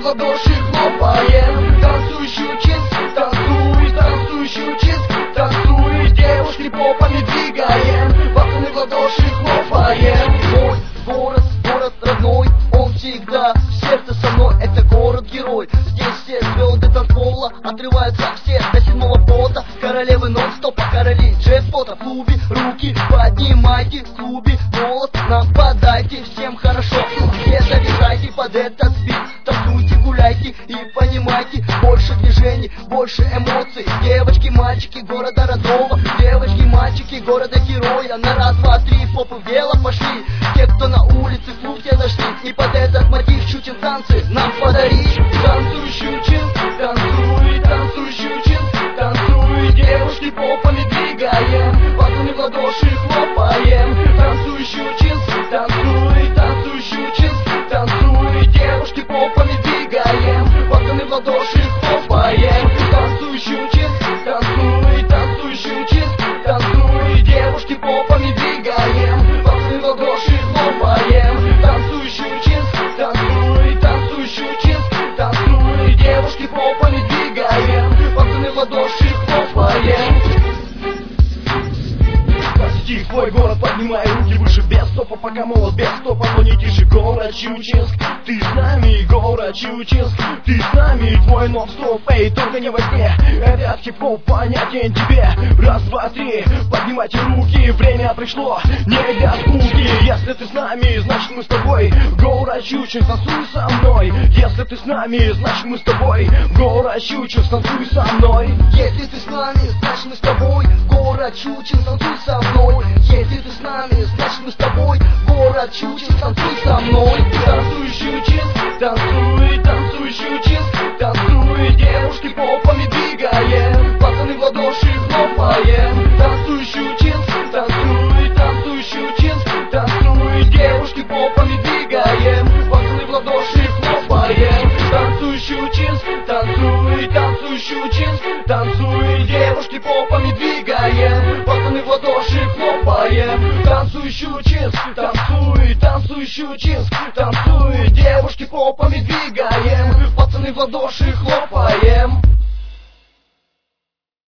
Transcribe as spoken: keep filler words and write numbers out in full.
ладоши хлопаем. Танцующую чист, танцуй, танцующую чист, танцуй, девушки попами двигаем, пацаны в ладоши хлопаем. Мой город, город родной, он всегда в сердце со мной, это город-герой. Здесь все звезды танцпола отрываются все до седьмого пота. Королевы нон-стопа, короли джекпота. В клубе руки поднимайте, в клубе голос нападайте. Всем хорошо, все зависайте под этот бит. Танцуйте, гуляйте и понимайте, больше движений, больше эмоций. Девочки, мальчики города родного, девочки, мальчики города героя. На раз, два, три, попы в дело пошли. Те, кто на улице клуб те нашли, и под этот мотив чучен танцы нам подари. Танцующую чин, танцуй, танцующую чин, танцуй, девушки попами двигаем, пацаны в ладоши хлопаем. Танцующую чин, танцуй, танцующую чин, танцуй, девушки попами двигаем, пацаны в ладоши хлопаем. Танцующую чин, танцуй, танцующую чин, танцуй, девушки попами двигаем, пацаны в ладоши хлопаем. Танцующую чин, танцуй, танцующую чин, танцуй, девушки попами двигаем, пацаны в ладоши хлопаем. Стих, твой город, поднимай руки выше, без стопа, пока молод, без стопа, но не тише. Город Щучинск, ты с нами, город Щучинск, ты с нами, твой нон-стоп, эй, только не во сне. Этот хип-хоп понятен тебе. Раз, два, три, поднимайте руки, время пришло, не для скуки. Если ты с нами, значит мы с тобой. Город Щучинск, танцуй со мной. Если ты с нами, значит мы с тобой. Город Щучинск, танцуй со мной. Если ты с нами, значит мы с тобой. Город Щучинск, танцуй со мной. Если ты с нами, значит мы с тобой. Город Щучинск, танцуй со мной. Танцующую чин, танцуй, танцующую чин, танцуй, девушки попами двигаем, пацаны в ладоши хлопаем. Танцующую чин, танцуй, танцующую чин, танцуй, девушки попами двигаем, пацаны в ладоши хлопаем. Танцующую чин, танцуй, танцующую чин, танцуй, девушки попами двигаем, пацаны в ладоши хлопаем. Танцующую чин, танцуй, танцующую чин, танцуй, девушки попами двигаем, пацаны в ладоши хлопаем.